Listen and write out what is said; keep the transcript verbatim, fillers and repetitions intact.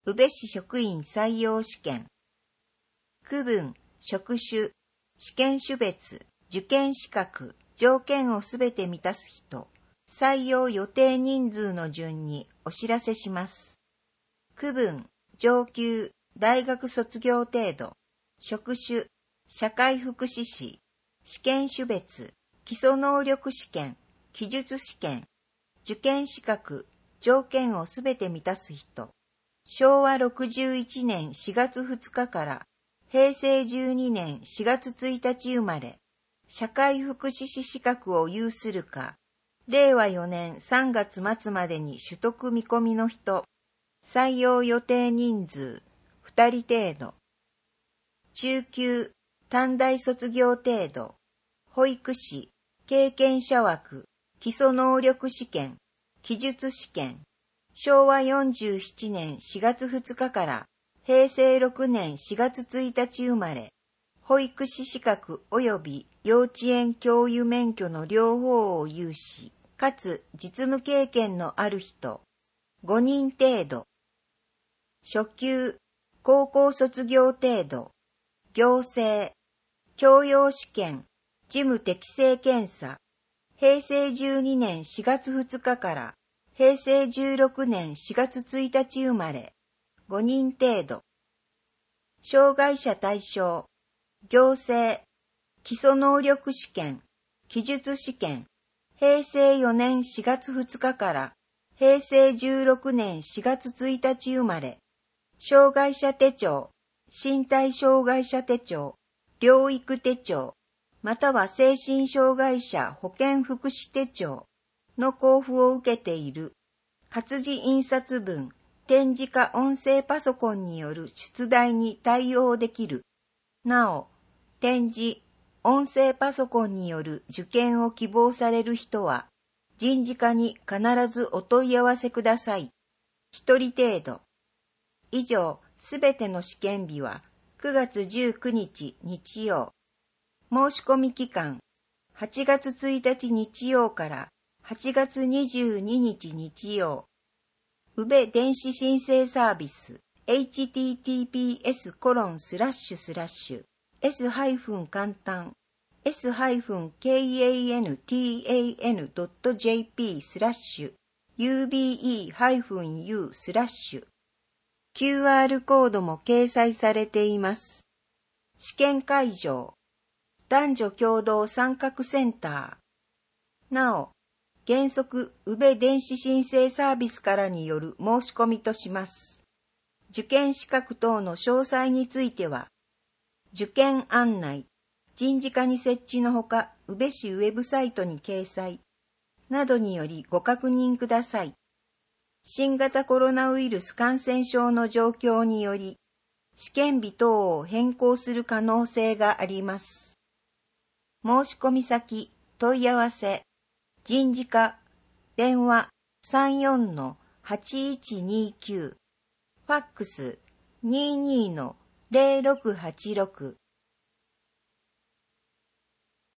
宇部市職員採用試験。区分、職種、試験種別、受験資格、条件をすべて満たす人、採用予定人数の順にお知らせします。区分、上級、大学卒業程度、職種、社会福祉士、試験種別、基礎能力試験、記述試験、受験資格、条件をすべて満たす人、しょうわろくじゅういちねんしがつふつかからへいせいじゅうにねんしがつついたち生まれ、社会福祉士資格を有するか、れいわよねんさんがつまつまでに取得見込みの人、採用予定人数ふたり程度。中級、短大卒業程度、保育士、経験者枠、基礎能力試験、記述試験、しょうわよんじゅうななねんしがつふつかからへいせいろくねんしがつついたち生まれ、保育士資格及び幼稚園教諭免許の両方を有し、かつ実務経験のある人、ごにん程度。初級、高校卒業程度、行政、教養試験、事務適正検査、へいせいじゅうにねんしがつふつかからへいせいじゅうろくねんしがつついたち生まれ、ごにん程度。障害者対象、行政、基礎能力試験、記述試験、へいせいよねんしがつふつかからへいせいじゅうろくねんしがつついたち生まれ、障害者手帳、身体障害者手帳、療育手帳、または精神障害者保健福祉手帳の交付を受けている、活字印刷分、点字か音声パソコンによる出題に対応できる。なお、点字、音声パソコンによる受験を希望される人は、人事課に必ずお問い合わせください。一人程度。以上、すべての試験日はくがつじゅうくにち日曜。申し込み期間、はちがつついたち日曜からはちがつにじゅうににち日曜。宇部電子申請サービス エイチティーティーピーエスコロンスラッシュスラッシュエス簡単 エスカンタンドットジェーピー スラッシュ ユービーイーユー スラッシュ キューアール コードも掲載されています。試験会場、男女共同参画センター。なお、原則、宇部電子申請サービスからによる申し込みとします。受験資格等の詳細については、受験案内、人事課に設置のほか、宇部市ウェブサイトに掲載、などによりご確認ください。新型コロナウイルス感染症の状況により、試験日等を変更する可能性があります。申し込み先、問い合わせ、人事課、電話 さんよんのはちいちにきゅう、ファックス にじゅうにのゼロろくはちろく、